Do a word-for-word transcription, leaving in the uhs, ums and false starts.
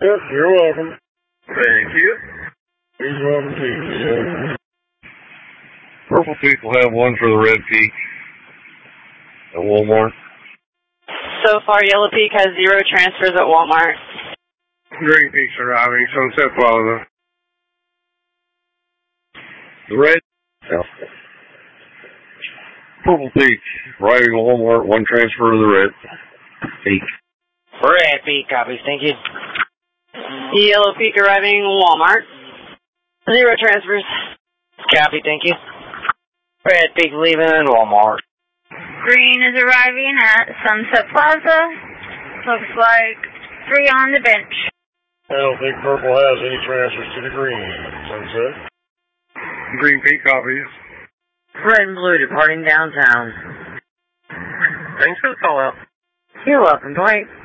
Yep, you're welcome. Thank you. He's welcome too. Yeah. Purple Peak will have one for the Red Peak at Walmart. So far, Yellow Peak has zero transfers at Walmart. Green Peak's arriving, Sunset Plaza. The Red. Yeah. Purple Peak arriving at Walmart. One transfer to the Red Peak. Red Peak, copy. Thank you. Yellow Peak arriving at Walmart. Zero transfers. Copy. Thank you. Red Peak leaving Walmart. Green is arriving at Sunset Plaza. Looks like three on the bench. I don't think Purple has any transfers to the green. Sunset. Green Peak copies. Red and Blue departing downtown. Thanks for the call out. You're welcome, Dwight.